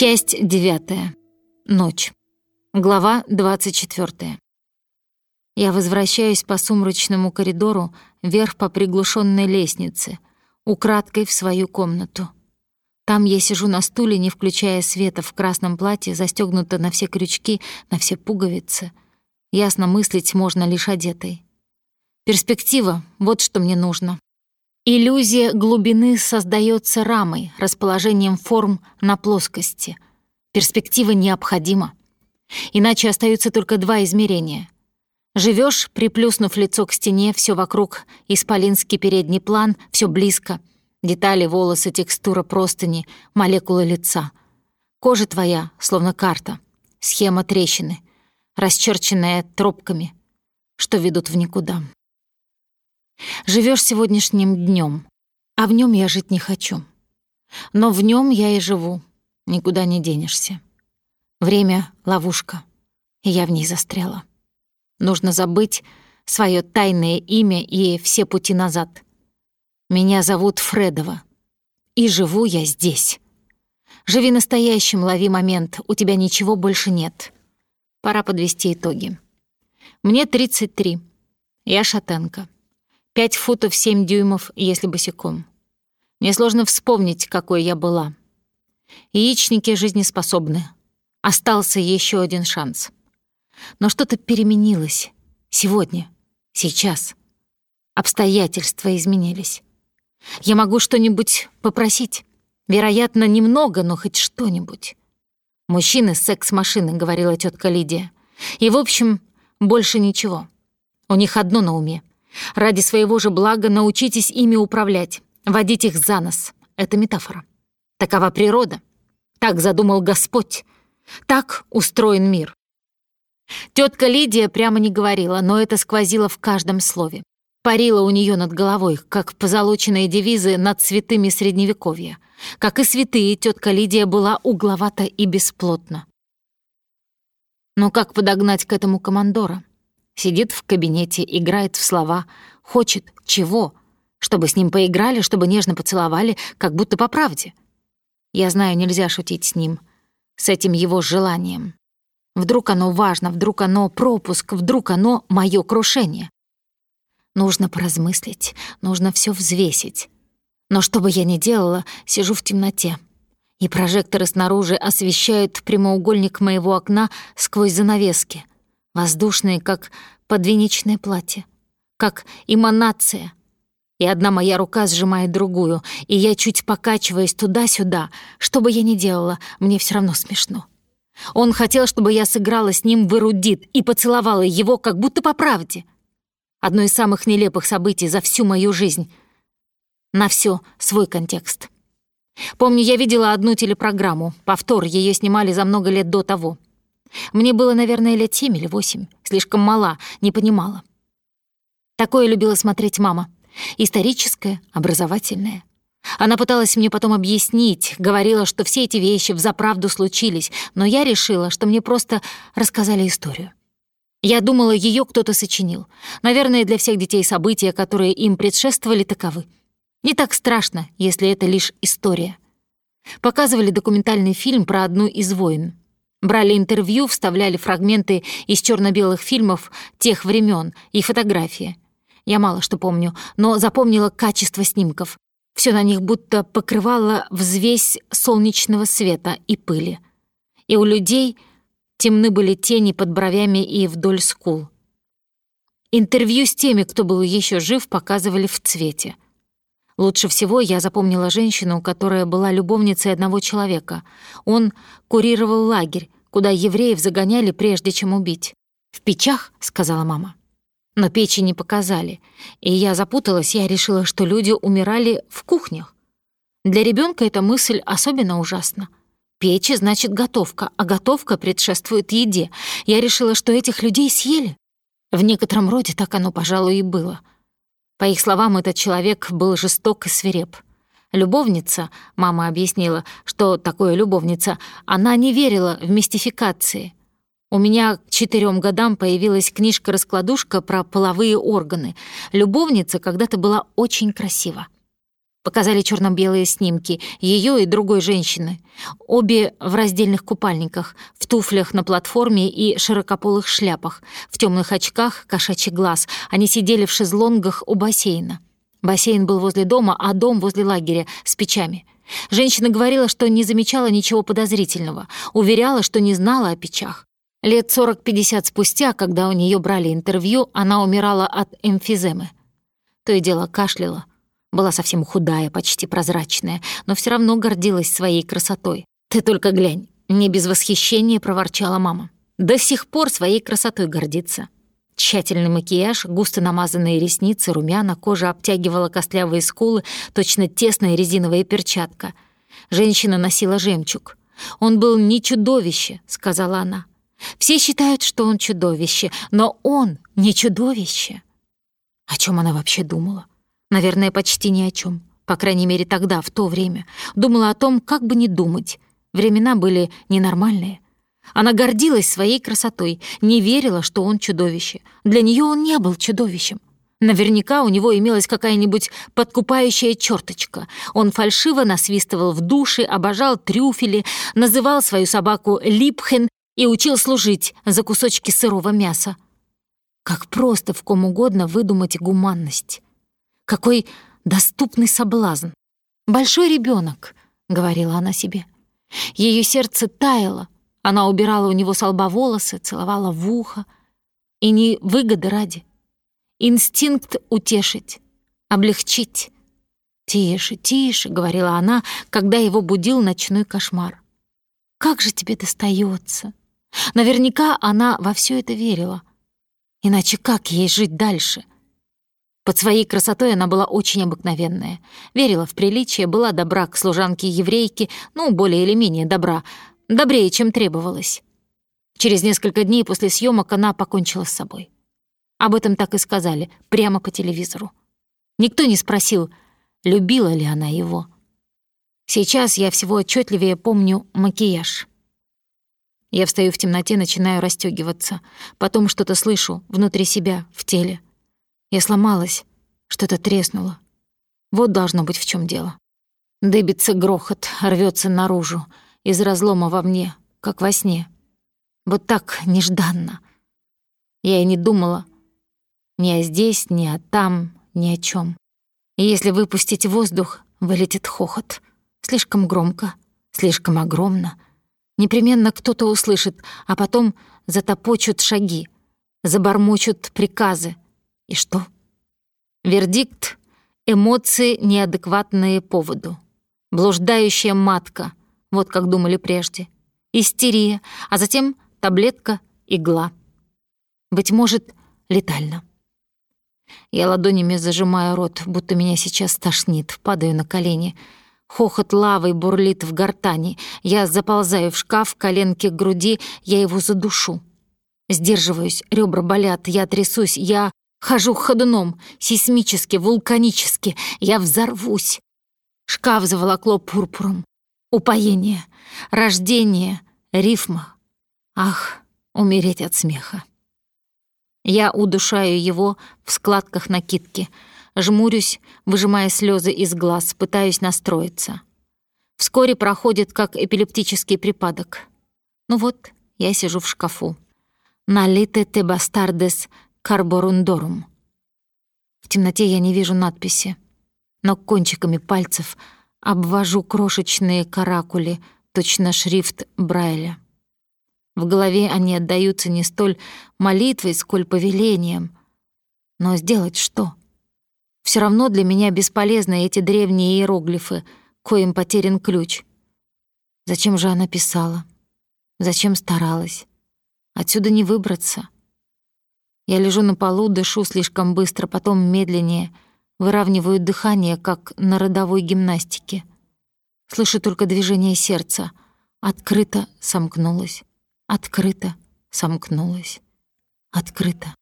Часть 9. Ночь. Глава 24. Я возвращаюсь по сумрачному коридору вверх по приглушенной лестнице, украдкой в свою комнату. Там я сижу на стуле, не включая света, в красном платье, застёгнута на все крючки, на все пуговицы. Ясно мыслить можно лишь одетой. Перспектива — вот что мне нужно. Иллюзия глубины создаётся рамой, расположением форм на плоскости. Перспектива необходима. Иначе остаются только два измерения. Живёшь, приплюснув лицо к стене, всё вокруг исполинский передний план, всё близко. Детали, волосы, текстура простыни, молекулы лица. Кожа твоя, словно карта, схема трещины, расчерченная тропками, что ведут в никуда. Живёшь сегодняшним днём, а в нём я жить не хочу. Но в нём я и живу, никуда не денешься. Время — ловушка, и я в ней застряла. Нужно забыть своё тайное имя и все пути назад. Меня зовут Фредова, и живу я здесь. Живи настоящим, лови момент, у тебя ничего больше нет. Пора подвести итоги. Мне 33, я шатенка. 5 футов 7 дюймов, если босиком. Мне сложно вспомнить, какой я была. Яичники жизнеспособны. Остался еще один шанс. Но что-то переменилось. Сегодня, сейчас. Обстоятельства изменились. Я могу что-нибудь попросить. Вероятно, немного, но хоть что-нибудь. «Мужчины — секс-машины», — говорила тетка Лидия. И, в общем, больше ничего. У них одно на уме. Ради своего же блага научитесь ими управлять, водить их за нос. Это метафора. Такова природа. Так задумал Господь. Так устроен мир. Тетка Лидия прямо не говорила, но это сквозило в каждом слове. Парило у нее над головой, как позолоченные девизы над святыми Средневековья. Как и святые, тетка Лидия была угловата и бесплотна. Но как подогнать к этому командора? Сидит в кабинете, играет в слова. Хочет чего? Чтобы с ним поиграли, чтобы нежно поцеловали, как будто по правде. Я знаю, нельзя шутить с ним, с этим его желанием. Вдруг оно важно, вдруг оно пропуск, вдруг оно моё крушение. Нужно поразмыслить, нужно всё взвесить. Но что бы я ни делала, сижу в темноте. И прожекторы снаружи освещают прямоугольник моего окна сквозь занавески. Воздушные, как подвенечное платье, как эманация. И одна моя рука сжимает другую, и я чуть покачиваюсь туда-сюда. Что бы я ни делала, мне всё равно смешно. Он хотел, чтобы я сыграла с ним в эрудит и поцеловала его, как будто по правде. Одно из самых нелепых событий за всю мою жизнь. На всё свой контекст. Помню, я видела одну телепрограмму, повтор, её снимали за много лет до того. Мне было, наверное, лет 7 или 8, слишком мала, не понимала. Такое любила смотреть мама. Историческое, образовательное. Она пыталась мне потом объяснить, говорила, что все эти вещи взаправду случились, но я решила, что мне просто рассказали историю. Я думала, её кто-то сочинил. Наверное, для всех детей события, которые им предшествовали, таковы. Не так страшно, если это лишь история. Показывали документальный фильм про одну из войн. Брали интервью, вставляли фрагменты из чёрно-белых фильмов тех времён и фотографии. Я мало что помню, но запомнила качество снимков. Всё на них будто покрывало взвесь солнечного света и пыли. И у людей темны были тени под бровями и вдоль скул. Интервью с теми, кто был ещё жив, показывали в цвете. Лучше всего я запомнила женщину, которая была любовницей одного человека. Он курировал лагерь, куда евреев загоняли, прежде чем убить. «В печах», — сказала мама. Но печи не показали, и я запуталась, я решила, что люди умирали в кухнях. Для ребёнка эта мысль особенно ужасна. Печи значит готовка, а готовка предшествует еде. Я решила, что этих людей съели. В некотором роде так оно, пожалуй, и было. По их словам, этот человек был жесток и свиреп. Любовница, мама объяснила, что такое любовница, она не верила в мистификации. У меня к 4 годам появилась книжка-раскладушка про половые органы. Любовница когда-то была очень красива. Показали черно-белые снимки ее и другой женщины. Обе в раздельных купальниках, в туфлях на платформе и широкополых шляпах, в темных очках, кошачий глаз. Они сидели в шезлонгах у бассейна. Бассейн был возле дома, а дом возле лагеря с печами. Женщина говорила, что не замечала ничего подозрительного, уверяла, что не знала о печах. Лет 40-50 спустя, когда у нее брали интервью, она умирала от эмфиземы. То и дело кашляла. Была совсем худая, почти прозрачная, но все равно гордилась своей красотой. «Ты только глянь!» — не без восхищения проворчала мама. До сих пор своей красотой гордится. Тщательный макияж, густо намазанные ресницы, румяна, кожа обтягивала костлявые скулы, точно тесная резиновая перчатка. Женщина носила жемчуг. «Он был не чудовище», — сказала она. «Все считают, что он чудовище, но он не чудовище». О чем она вообще думала? Наверное, почти ни о чем. По крайней мере, тогда, в то время. Думала о том, как бы не думать. Времена были ненормальные. Она гордилась своей красотой, не верила, что он чудовище. Для нее он не был чудовищем. Наверняка у него имелась какая-нибудь подкупающая черточка. Он фальшиво насвистывал в душе, обожал трюфели, называл свою собаку Липхен и учил служить за кусочки сырого мяса. Как просто в ком угодно выдумать гуманность. Какой доступный соблазн. «Большой ребенок», — говорила она себе. Ее сердце таяло. Она убирала у него с лба волосы, целовала в ухо. И не выгоды ради. Инстинкт утешить, облегчить. «Тише, тише», — говорила она, когда его будил ночной кошмар. «Как же тебе достается?» Наверняка она во все это верила. Иначе как ей жить дальше? Под своей красотой она была очень обыкновенная. Верила в приличие, была добра к служанке-еврейке, более или менее добра, добрее, чем требовалось. Через несколько дней после съемок она покончила с собой. Об этом так и сказали, прямо по телевизору. Никто не спросил, любила ли она его. Сейчас я всего отчетливее помню макияж. Я встаю в темноте, начинаю расстёгиваться. Потом что-то слышу внутри себя, в теле. Я сломалась, что-то треснуло. Вот должно быть в чем дело. Дыбится грохот, рвется наружу, из разлома во мне, как во сне. Вот так, нежданно. Я и не думала ни о здесь, ни о там, ни о чем. И если выпустить воздух, вылетит хохот. Слишком громко, слишком огромно. Непременно кто-то услышит, а потом затопочут шаги, забормочут приказы. И что? Вердикт — эмоции, неадекватные поводу. Блуждающая матка, вот как думали прежде. Истерия, а затем таблетка, игла. Быть может, летально. Я ладонями зажимаю рот, будто меня сейчас тошнит, падаю на колени. Хохот лавой бурлит в гортани. Я заползаю в шкаф, коленки к груди, я его задушу. Сдерживаюсь, ребра болят, я трясусь, я хожу ходуном, сейсмически, вулканически. Я взорвусь. Шкаф заволокло пурпуром. Упоение, рождение, рифма. Ах, умереть от смеха. Я удушаю его в складках накидки. Жмурюсь, выжимая слезы из глаз, пытаюсь настроиться. Вскоре проходит как эпилептический припадок. Ну вот, я сижу в шкафу. «Налите те бастардес карборундорум». В темноте я не вижу надписи, но кончиками пальцев обвожу крошечные каракули, точно шрифт Брайля. В голове они отдаются не столь молитвой, сколь повелением. Но сделать что? Все равно для меня бесполезны эти древние иероглифы, коим потерян ключ. Зачем же она писала? Зачем старалась? Отсюда не выбраться. Я лежу на полу, дышу слишком быстро, потом медленнее, выравниваю дыхание, как на родовой гимнастике. Слышу только движение сердца. Открыто сомкнулось. Открыто сомкнулось. Открыто.